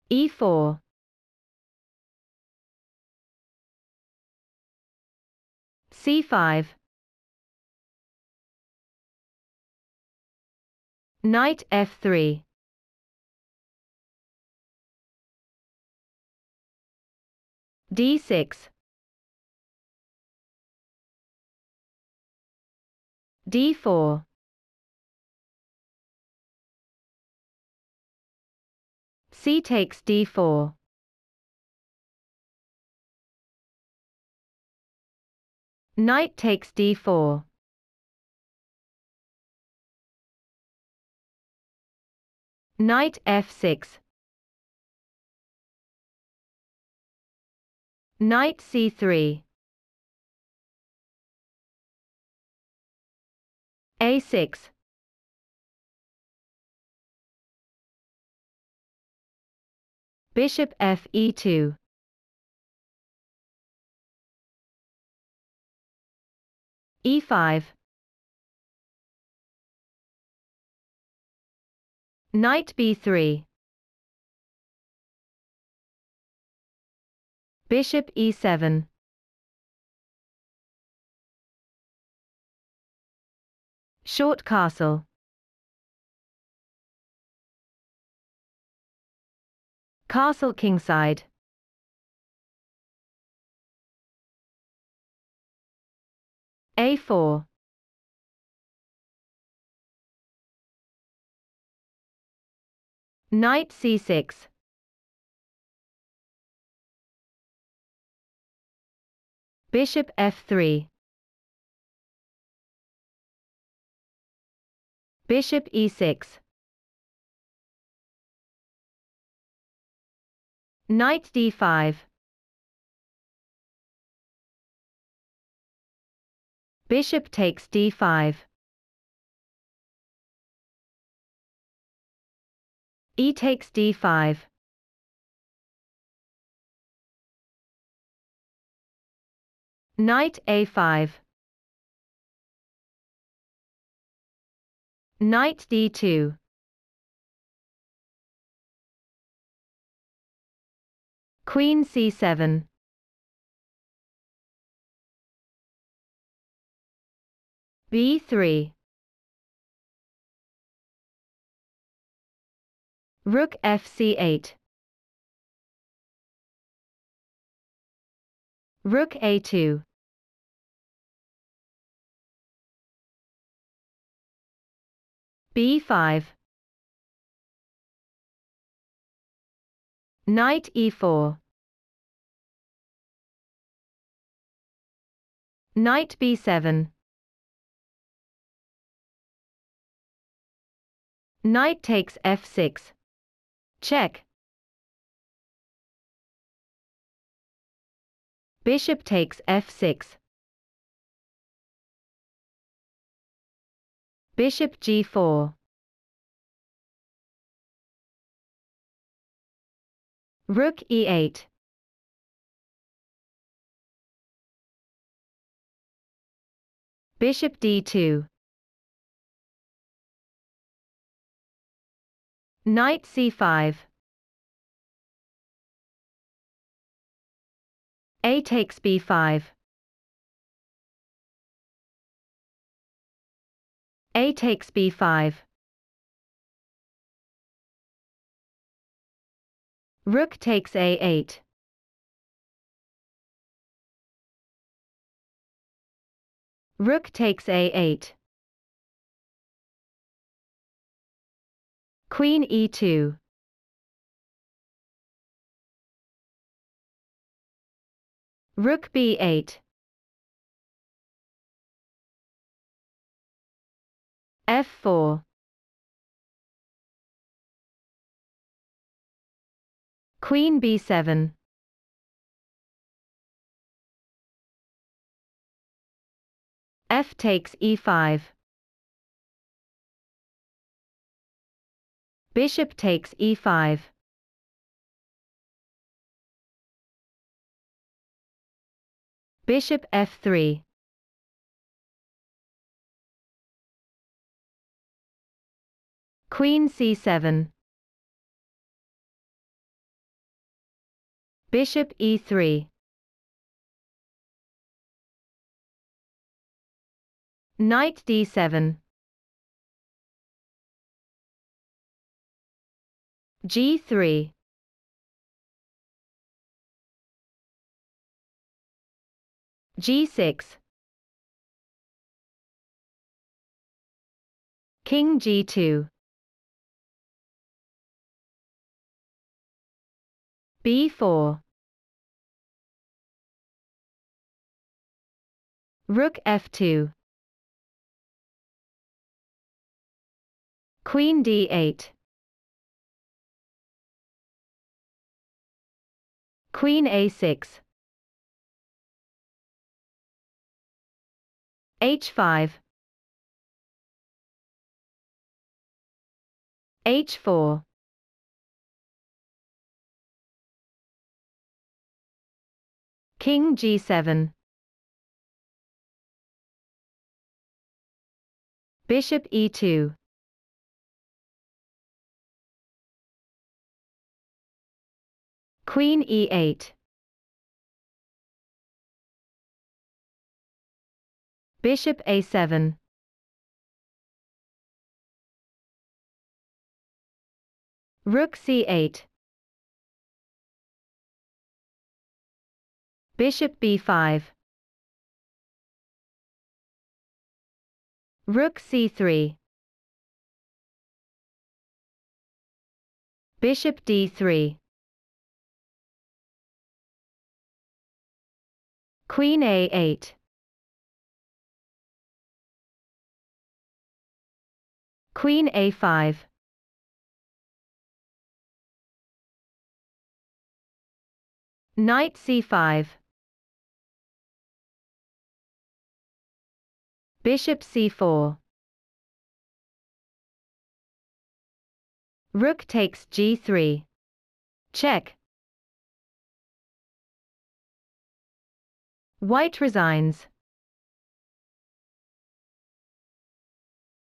e4, c5, knight f3, d6, d4, c takes d4, knight takes d4, knight f6, knight c3, a6, bishop fe2, e5, knight b3, bishop e7, short castle, castle kingside, a4, knight c6, bishop f3, bishop e6, knight d5, bishop takes d5, e takes d5, knight a5, knight d2, queen c7, b3, rook fc8, rook a2, b5, knight e4, knight b7, knight takes f6, check, bishop takes f6, bishop g4, rook e8, bishop d2, knight c5, a takes b5, a takes b5, rook takes a8, rook takes a8, queen e2, rook b8, f4, queen b7, f takes e5, bishop takes e5, bishop f3, queen c7, Bishop e3. Knight d7. g3. g6. King g2. b4. Rook f2. Queen d8. Queen a6. h5. h4. King g7. Bishop e2. Queen e8. Bishop a7. Rook c8. Bishop b5. Rook c3. Bishop d3. Queen a8. Queen a5. Knight c5. Bishop c4. Rook takes g3. Check. White resigns.